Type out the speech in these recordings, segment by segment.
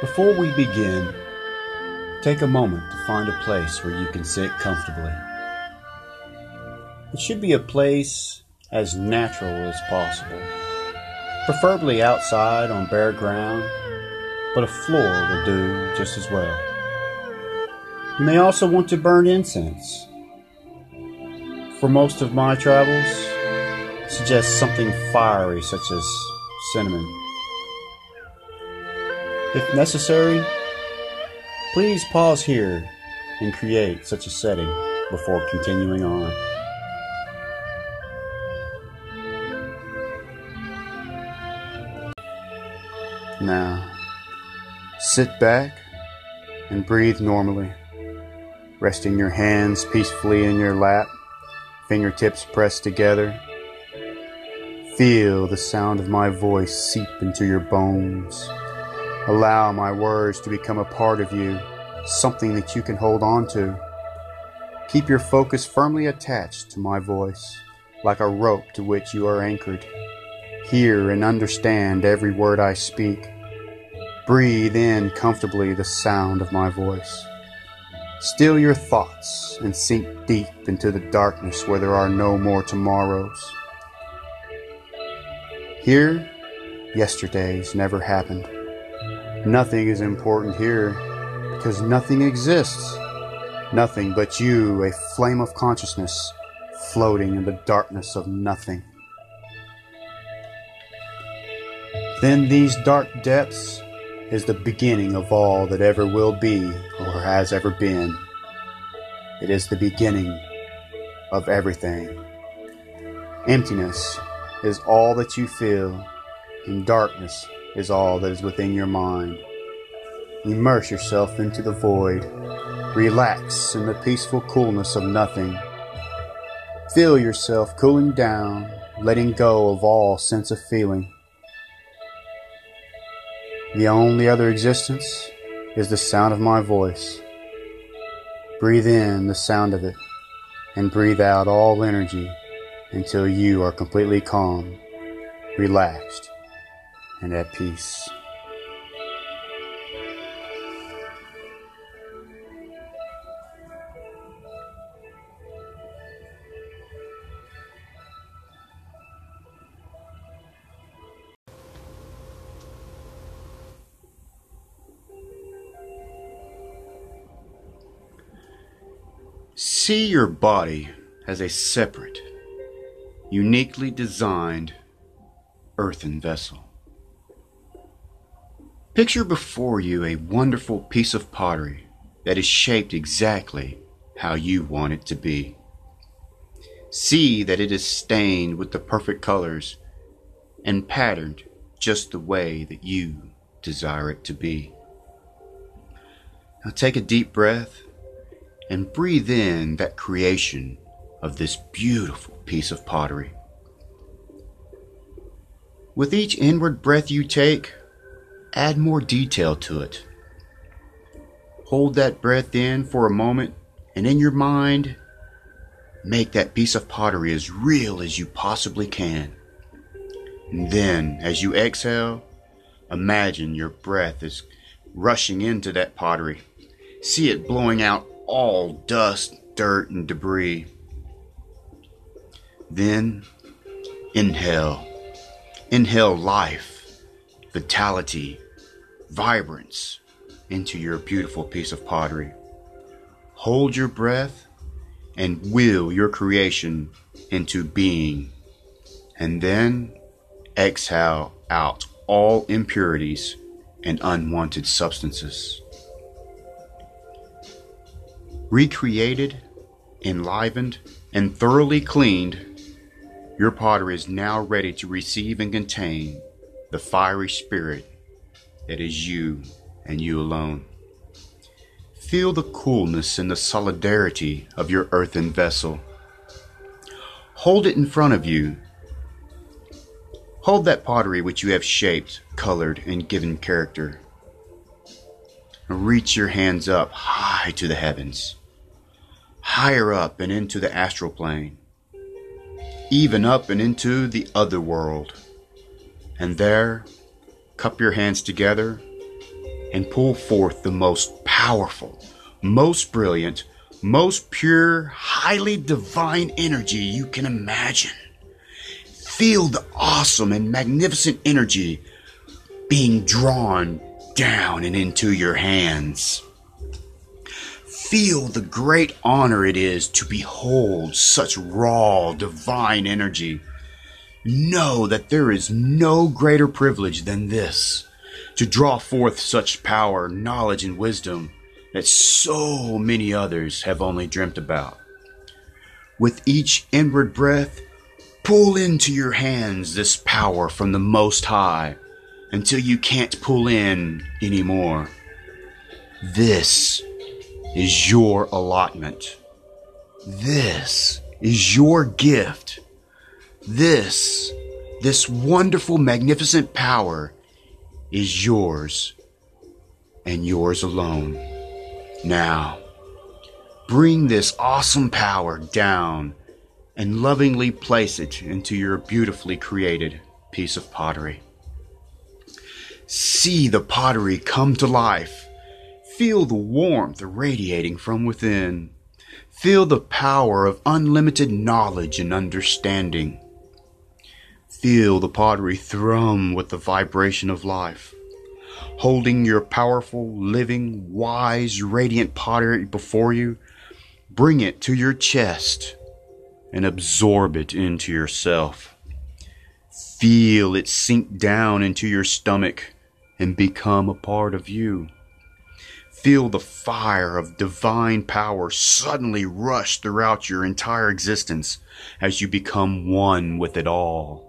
Before we begin, take a moment to find a place where you can sit comfortably. It should be a place as natural as possible, preferably outside on bare ground, but a floor will do just as well. You may also want to burn incense. For most of my travels, I suggest something fiery such as cinnamon. If necessary, please pause here and create such a setting before continuing on. Now, sit back and breathe normally, resting your hands peacefully in your lap, fingertips pressed together. Feel the sound of my voice seep into your bones. Allow my words to become a part of you, something that you can hold on to. Keep your focus firmly attached to my voice, like a rope to which you are anchored. Hear and understand every word I speak. Breathe in comfortably the sound of my voice. Still your thoughts and sink deep into the darkness where there are no more tomorrows. Here, yesterdays never happened. Nothing is important here because nothing exists. Nothing but you, a flame of consciousness, floating in the darkness of nothing. Then these dark depths is the beginning of all that ever will be or has ever been. It is the beginning of everything. Emptiness is all that you feel, and darkness is all that is within your mind. Immerse yourself into the void. Relax in the peaceful coolness of nothing. Feel yourself cooling down, letting go of all sense of feeling. The only other existence is the sound of my voice. Breathe in the sound of it and breathe out all energy until you are completely calm, relaxed, and at peace. See your body as a separate, uniquely designed earthen vessel. Picture before you a wonderful piece of pottery that is shaped exactly how you want it to be. See that it is stained with the perfect colors and patterned just the way that you desire it to be. Now take a deep breath and breathe in that creation of this beautiful piece of pottery. With each inward breath you take, add more detail to it. Hold that breath in for a moment, and in your mind, make that piece of pottery as real as you possibly can. And then, as you exhale, imagine your breath is rushing into that pottery. See it blowing out all dust, dirt, and debris. Then, inhale. Inhale life, vitality, vibrance into your beautiful piece of pottery. Hold your breath and will your creation into being. And then exhale out all impurities and unwanted substances. Recreated, enlivened, and thoroughly cleaned, your pottery is now ready to receive and contain the fiery spirit that is you and you alone. Feel the coolness and the solidarity of your earthen vessel. Hold it in front of you. Hold that pottery which you have shaped, colored, and given character. Reach your hands up high to the heavens, higher up and into the astral plane, even up and into the other world. And there, cup your hands together and pull forth the most powerful, most brilliant, most pure, highly divine energy you can imagine. Feel the awesome and magnificent energy being drawn down and into your hands. Feel the great honor it is to behold such raw, divine energy. Know that there is no greater privilege than this, to draw forth such power, knowledge, and wisdom that so many others have only dreamt about. With each inward breath, pull into your hands this power from the Most High until you can't pull in anymore. This is your allotment. This is your gift. This wonderful, magnificent power is yours and yours alone. Now, bring this awesome power down and lovingly place it into your beautifully created piece of pottery. See the pottery come to life. Feel the warmth radiating from within. Feel the power of unlimited knowledge and understanding. Feel the pottery thrum with the vibration of life. Holding your powerful, living, wise, radiant pottery before you, bring it to your chest and absorb it into yourself. Feel it sink down into your stomach and become a part of you. Feel the fire of divine power suddenly rush throughout your entire existence as you become one with it all.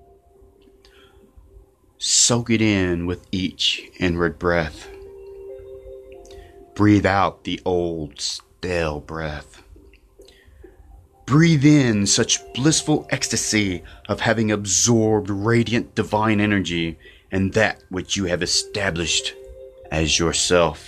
Soak it in with each inward breath. Breathe out the old, stale breath. Breathe in such blissful ecstasy of having absorbed radiant divine energy and that which you have established as yourself.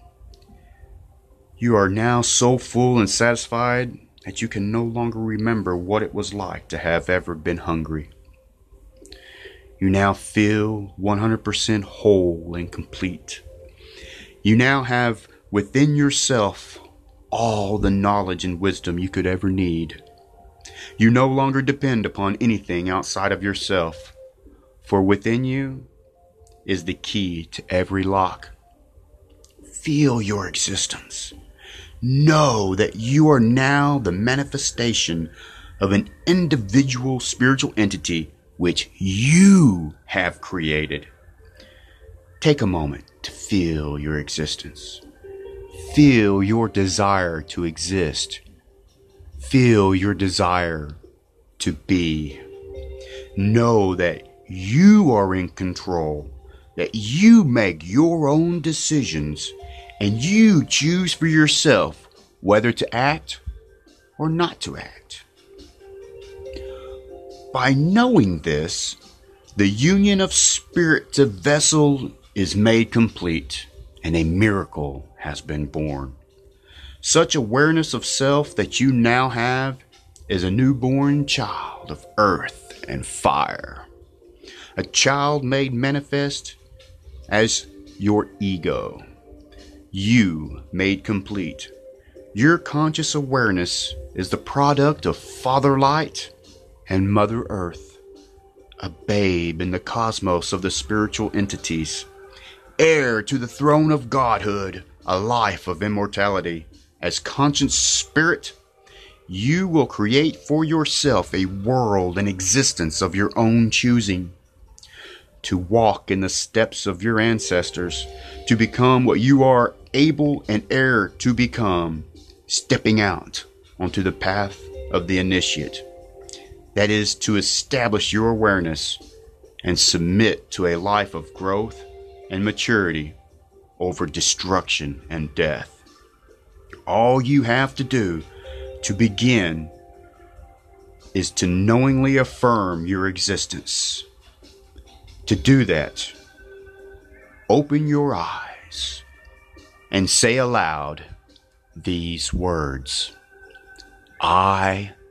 You are now so full and satisfied that you can no longer remember what it was like to have ever been hungry. You now feel 100% whole and complete. You now have within yourself all the knowledge and wisdom you could ever need. You no longer depend upon anything outside of yourself, for within you is the key to every lock. Feel your existence. Know that you are now the manifestation of an individual spiritual entity which you have created. Take a moment to feel your existence. Feel your desire to exist. Feel your desire to be. Know that you are in control, that you make your own decisions, and you choose for yourself whether to act or not to act. By knowing this, the union of spirit to vessel is made complete, and a miracle has been born. Such awareness of self that you now have is a newborn child of earth and fire. A child made manifest as your ego. You made complete. Your conscious awareness is the product of Father Light and Mother Earth, a babe in the cosmos of the spiritual entities, heir to the throne of Godhood, a life of immortality. As conscious spirit, you will create for yourself a world and existence of your own choosing. To walk in the steps of your ancestors, to become what you are able and heir to become, stepping out onto the path of the initiate. That is to establish your awareness and submit to a life of growth and maturity over destruction and death. All you have to do to begin is to knowingly affirm your existence. To do that, open your eyes and say aloud these words: I